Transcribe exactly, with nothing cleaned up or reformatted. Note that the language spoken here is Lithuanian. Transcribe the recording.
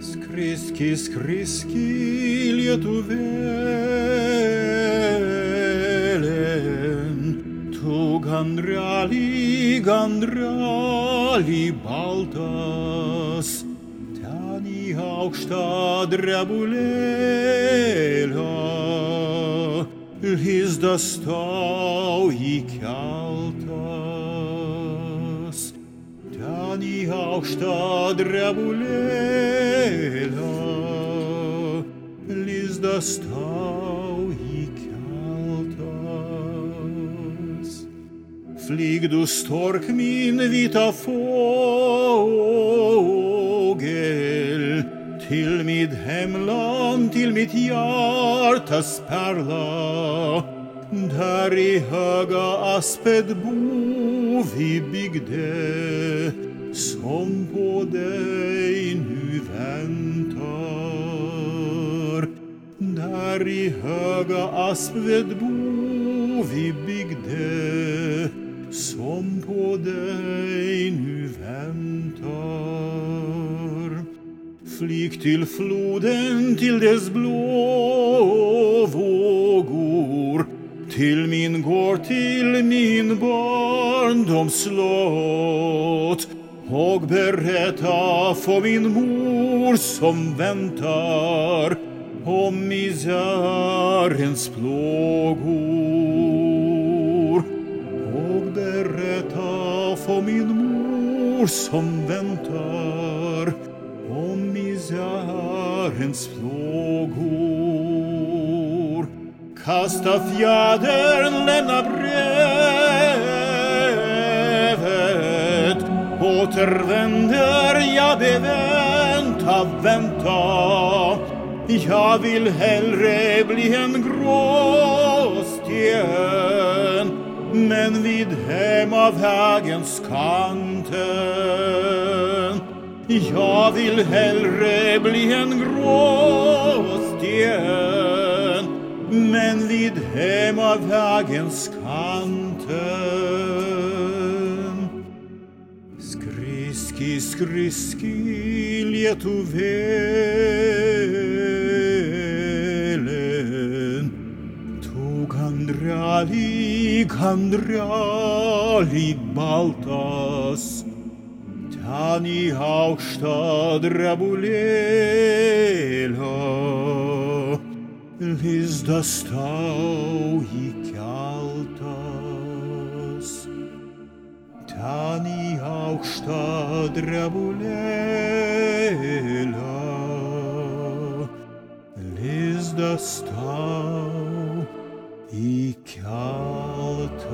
Skriski, skriski, Lietuvėlen, tu gandrali, gandrali baltas, ten į aukštą drebulėlę, lizdas tau įkeltas, ten į aukštą drebulėlę, lizdas tau įkeltas. Flyg du stork min vita fågel, till mitt hemland, till mitt hjärtas pärla, där i höga aspet bo vi byggde, som på dig nu väntar. Där i höga aspet bo vi byggde, som på dig nu väntar. Flyg till floden, till dess blå vågor, till min gård, till min barndoms slott, och berätta för min mor som väntar om misärens plågor. Och berätta för min mor som väntar om misärens plågor. Kasta fjädern, lämna brevet, återvänder jag bevänta, vänta. Jag vill hellre bli en gråsten, men vid hemmavägens kanten. Jag vill hellre bli en gråsten, men vid hemmavägens kanten. Skriski, skriski, Lietuvėlen, tu gandrali, gandrali baltas, ten į aukštą drebulėlę, lizdas tau įkeltas. Ten į aukštą drebulėlę, lizdas tau įkeltas.